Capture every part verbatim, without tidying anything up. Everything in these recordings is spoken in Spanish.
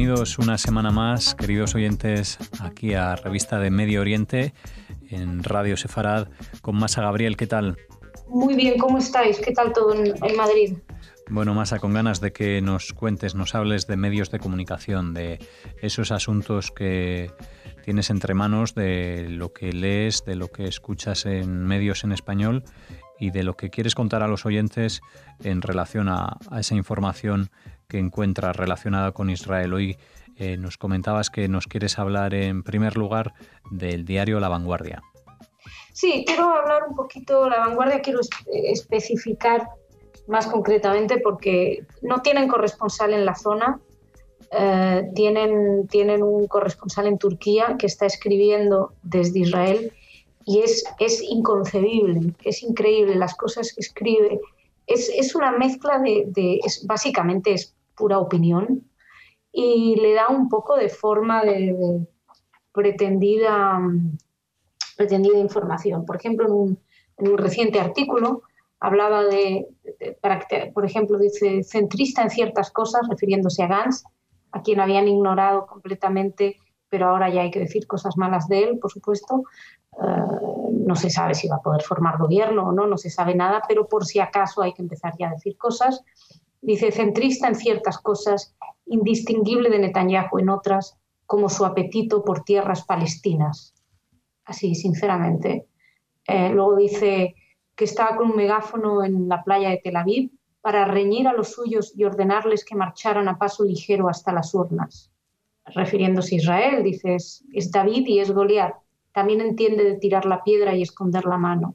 bienvenidos una semana más, queridos oyentes, aquí a Revista de Medio Oriente en Radio Sefarad con Masa Gabriel. ¿Qué tal? Muy bien, ¿cómo estáis? ¿Qué tal todo en, en Madrid? Bueno, Masa, con ganas de que nos cuentes, nos hables de medios de comunicación, de esos asuntos que tienes entre manos, de lo que lees, de lo que escuchas en medios en español y de lo que quieres contar a los oyentes en relación a, a esa información que encuentras relacionada con Israel. Hoy eh, nos comentabas que nos quieres hablar en primer lugar del diario La Vanguardia. Sí, quiero hablar un poquito, La Vanguardia quiero especificar más concretamente porque no tienen corresponsal en la zona, eh, tienen, tienen un corresponsal en Turquía que está escribiendo desde Israel y es, es inconcebible, es increíble las cosas que escribe. Es, es una mezcla de, de es, básicamente es pura opinión y le da un poco de forma de, de pretendida, pretendida información. Por ejemplo, en un, en un reciente artículo hablaba de, de, de, por ejemplo, dice centrista en ciertas cosas, refiriéndose a Gantz, a quien habían ignorado completamente, pero ahora ya hay que decir cosas malas de él, por supuesto. Uh, no se sabe si va a poder formar gobierno o no, no se sabe nada, pero por si acaso hay que empezar ya a decir cosas. Dice centrista en ciertas cosas, indistinguible de Netanyahu en otras, como su apetito por tierras palestinas. Así, sinceramente. Eh, luego dice que estaba con un megáfono en la playa de Tel Aviv para reñir a los suyos y ordenarles que marcharan a paso ligero hasta las urnas. Refiriéndose a Israel, dice, es, es David y es Goliat. También entiende de tirar la piedra y esconder la mano.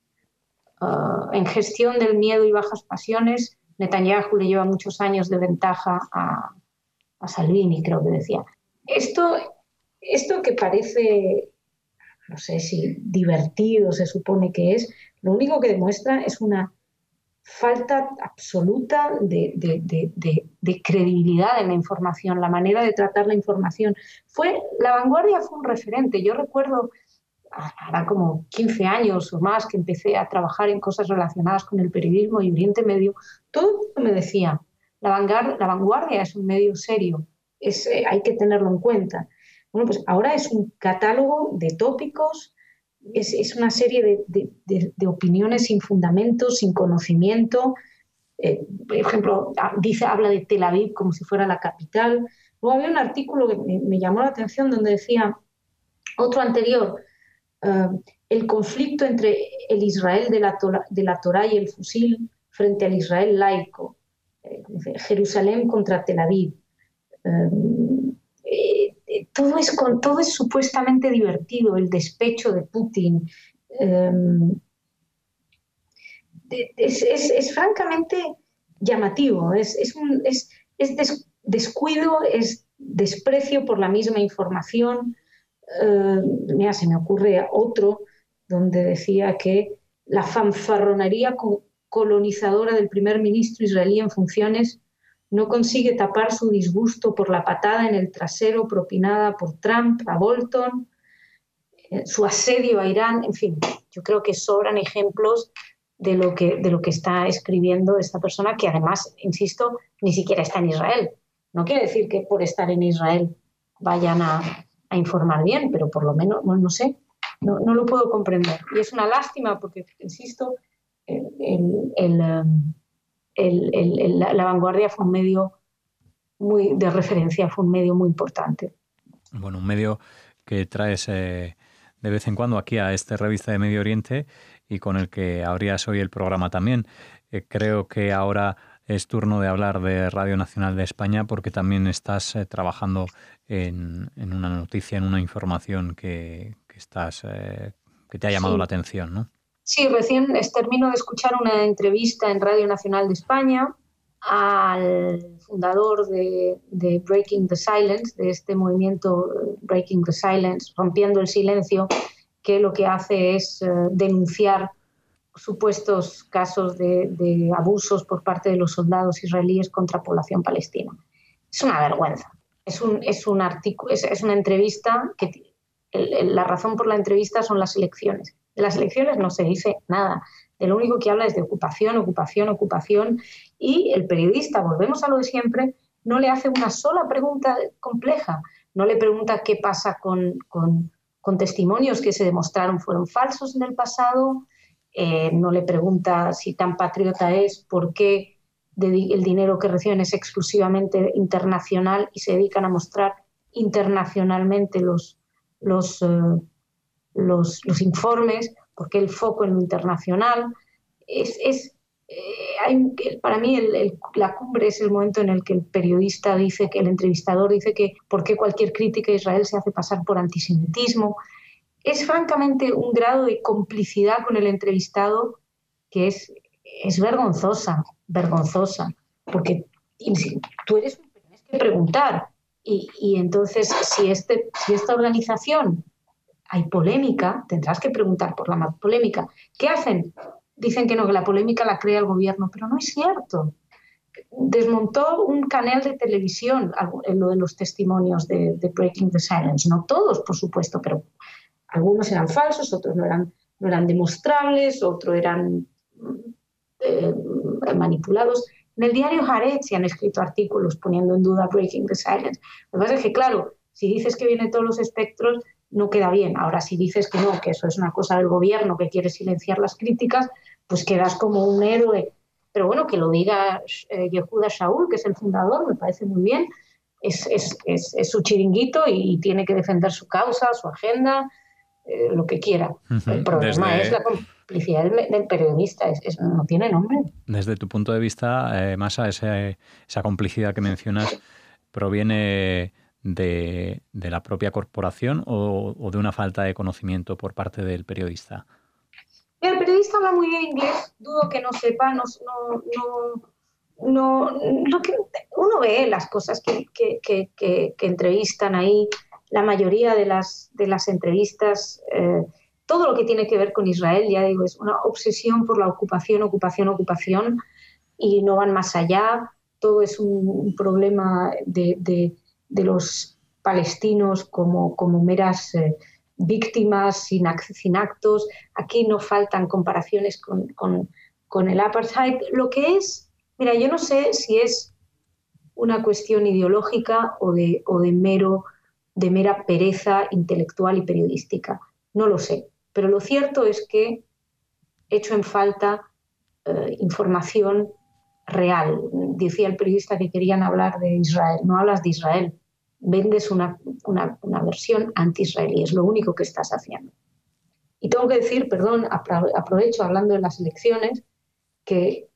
Uh, en gestión del miedo y bajas pasiones, Netanyahu le lleva muchos años de ventaja a, a Salvini, creo que decía. Esto, esto que parece, no sé si divertido se supone que es, lo único que demuestra es una falta absoluta de, de, de, de, de credibilidad en la información, la manera de tratar la información. Fue, La Vanguardia fue un referente. Yo recuerdo, hará como quince años o más que empecé a trabajar en cosas relacionadas con el periodismo y Oriente Medio, todo el mundo me decía, La Vanguardia, la Vanguardia es un medio serio, es, eh, hay que tenerlo en cuenta. Bueno, pues ahora es un catálogo de tópicos, Es, es una serie de, de, de, de opiniones sin fundamentos, sin conocimiento. Eh, por ejemplo, dice, habla de Tel Aviv como si fuera la capital. Luego había un artículo que me, me llamó la atención donde decía, otro anterior, uh, el conflicto entre el Israel de la, de la Torá y el fusil frente al Israel laico. Eh, Jerusalén contra Tel Aviv. Uh, eh, Todo es, con, todo es supuestamente divertido, el despecho de Putin. Eh, es, es, es francamente llamativo, es, es, un, es, es des, descuido, es desprecio por la misma información. Eh, mira, se me ocurre otro donde decía que la fanfarronería colonizadora del primer ministro israelí en funciones no consigue tapar su disgusto por la patada en el trasero propinada por Trump a Bolton, eh, su asedio a Irán, en fin, yo creo que sobran ejemplos de lo que, de lo que está escribiendo esta persona, que además, insisto, ni siquiera está en Israel. No quiere decir que por estar en Israel vayan a, a informar bien, pero por lo menos, bueno, no sé, no, no lo puedo comprender. Y es una lástima porque, insisto, el... el, el um, El, el, el, la Vanguardia fue un medio muy de referencia, fue un medio muy importante. Bueno, un medio que traes eh, de vez en cuando aquí a esta revista de Medio Oriente y con el que abrías hoy el programa también. Eh, creo que ahora es turno de hablar de Radio Nacional de España porque también estás eh, trabajando en, en una noticia, en una información que, que, estás, eh, que te ha llamado sí. la atención, ¿no? Sí, recién termino de escuchar una entrevista en Radio Nacional de España al fundador de, de Breaking the Silence, de este movimiento Breaking the Silence, rompiendo el silencio, que lo que hace es uh, denunciar supuestos casos de, de abusos por parte de los soldados israelíes contra población palestina. Es una vergüenza. Es, un, es, un artículo, es, es una entrevista que el, el, la razón por la entrevista son las elecciones. De las elecciones no se dice nada. De lo único que habla es de ocupación, ocupación, ocupación. Y el periodista, volvemos a lo de siempre, no le hace una sola pregunta compleja. No le pregunta qué pasa con, con, con testimonios que se demostraron fueron falsos en el pasado. Eh, no le pregunta si tan patriota es, por qué de, el dinero que reciben es exclusivamente internacional y se dedican a mostrar internacionalmente los, los, uh, los, los informes, por qué el foco en lo internacional. Es, es, eh, hay, para mí el, el, la cumbre es el momento en el que el periodista dice, que el entrevistador dice que por qué cualquier crítica a Israel se hace pasar por antisemitismo. Es francamente un grado de complicidad con el entrevistado que es, es vergonzosa, vergonzosa, porque tú eres un, tienes que preguntar y, y entonces si, este, si esta organización hay polémica, tendrás que preguntar por la polémica. ¿Qué hacen? Dicen que no, que la polémica la crea el gobierno, pero no es cierto. Desmontó un canal de televisión en lo de los testimonios de, de Breaking the Silence, no todos, por supuesto, pero algunos eran falsos, otros no eran, no eran demostrables, otros eran eh, manipulados. En el diario Haaretz se han escrito artículos poniendo en duda Breaking the Silence. Lo que pasa es que, claro, si dices que viene todos los espectros, no queda bien. Ahora, si dices que no, que eso es una cosa del gobierno que quiere silenciar las críticas, pues quedas como un héroe. Pero bueno, que lo diga eh, Yehuda Shaul, que es el fundador, me parece muy bien. Es, es, es, es su chiringuito y tiene que defender su causa, su agenda, eh, lo que quiera. Uh-huh. El problema Desde... es la complicidad del, del periodista, es, es, no tiene nombre. Desde tu punto de vista, eh, Masa, ese, esa complicidad que mencionas proviene de, de la propia corporación o, o de una falta de conocimiento por parte del periodista. El periodista habla muy bien inglés, dudo que no sepa, no, no, no, no, lo que uno ve las cosas que, que, que, que, que entrevistan ahí, la mayoría de las, de las entrevistas, eh, todo lo que tiene que ver con Israel, ya digo, es una obsesión por la ocupación, ocupación, ocupación, y no van más allá, todo es un, un problema de, de, de los palestinos como, como meras eh, víctimas sin, sin actos. Aquí no faltan comparaciones con, con, con el apartheid. Lo que es, mira, yo no sé si es una cuestión ideológica o de, o de, mero, de mera pereza intelectual y periodística. No lo sé. Pero lo cierto es que he hecho en falta eh, información real. Decía el periodista que querían hablar de Israel. No hablas de Israel. Vendes una, una, una versión anti-israelí, es lo único que estás haciendo. Y tengo que decir, perdón, aprovecho hablando de las elecciones, que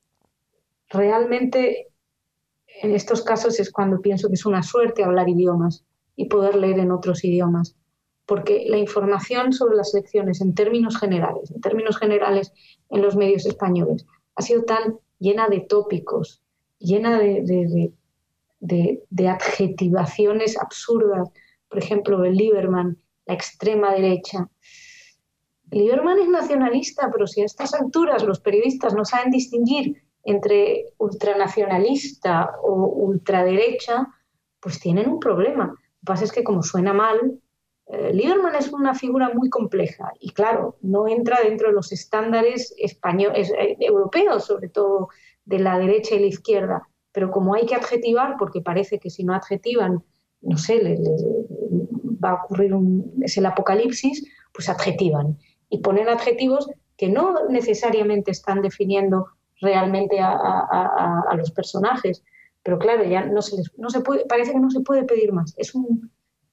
realmente en estos casos es cuando pienso que es una suerte hablar idiomas y poder leer en otros idiomas, porque la información sobre las elecciones en términos generales, en términos generales en los medios españoles, ha sido tan llena de tópicos, llena de... de, de De, de adjetivaciones absurdas, por ejemplo, el Lieberman, la extrema derecha. Lieberman es nacionalista, pero si a estas alturas los periodistas no saben distinguir entre ultranacionalista o ultraderecha, pues tienen un problema. Lo que pasa es que como suena mal, eh, Lieberman es una figura muy compleja y claro, no entra dentro de los estándares españoles, eh, europeos, sobre todo de la derecha y la izquierda. Pero como hay que adjetivar, porque parece que si no adjetivan, no sé, le, le, va a ocurrir un, es el apocalipsis, pues adjetivan. Y ponen adjetivos que no necesariamente están definiendo realmente a, a, a, a los personajes. Pero claro, ya no se les, no se puede, parece que no se puede pedir más. Es un,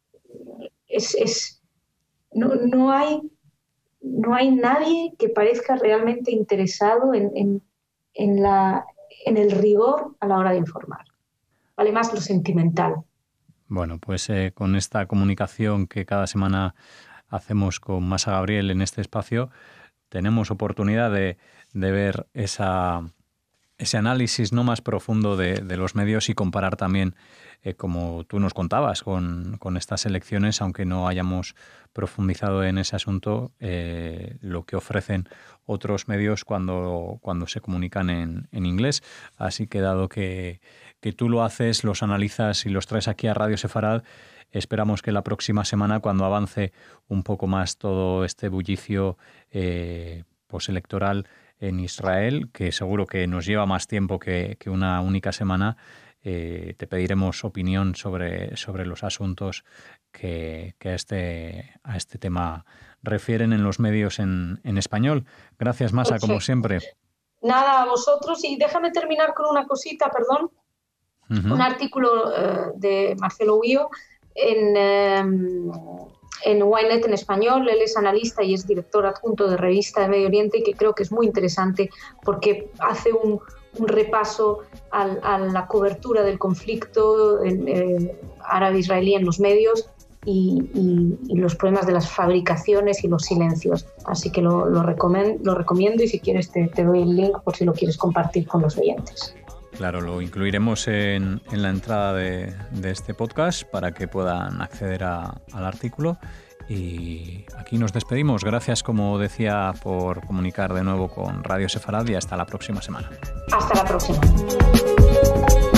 es, es, no, no, hay, no hay nadie que parezca realmente interesado en, en, en la... en el rigor a la hora de informar. Vale más lo sentimental. Bueno, pues eh, con esta comunicación que cada semana hacemos con Masa Gabriel en este espacio, tenemos oportunidad de, de ver esa, ese análisis no más profundo de, de los medios y comparar también, eh, como tú nos contabas, con, con estas elecciones, aunque no hayamos profundizado en ese asunto, eh, lo que ofrecen otros medios cuando, cuando se comunican en, en inglés. Así que dado que, que tú lo haces, los analizas y los traes aquí a Radio Sefarad, esperamos que la próxima semana, cuando avance un poco más todo este bullicio eh, postelectoral en Israel, que seguro que nos lleva más tiempo que, que una única semana, eh, te pediremos opinión sobre, sobre los asuntos que, que a, este, a este tema refieren en los medios en, en español. Gracias, Masa, Perfecto. Como siempre. Nada, a vosotros. Y déjame terminar con una cosita, perdón. Uh-huh. Un artículo uh, de Marcelo Huío en, um, en Ynet en español. Él es analista y es director adjunto de Revista de Medio Oriente, y que creo que es muy interesante porque hace un, un repaso al, a la cobertura del conflicto en, eh, árabe-israelí en los medios y, y, y los problemas de las fabricaciones y los silencios. Así que lo, lo, recomend, lo recomiendo, y si quieres te, te doy el link por si lo quieres compartir con los oyentes. Claro, lo incluiremos en, en la entrada de, de este podcast para que puedan acceder a, al artículo. Y aquí nos despedimos. Gracias, como decía, por comunicar de nuevo con Radio Sefarad, y hasta la próxima semana. Hasta la próxima.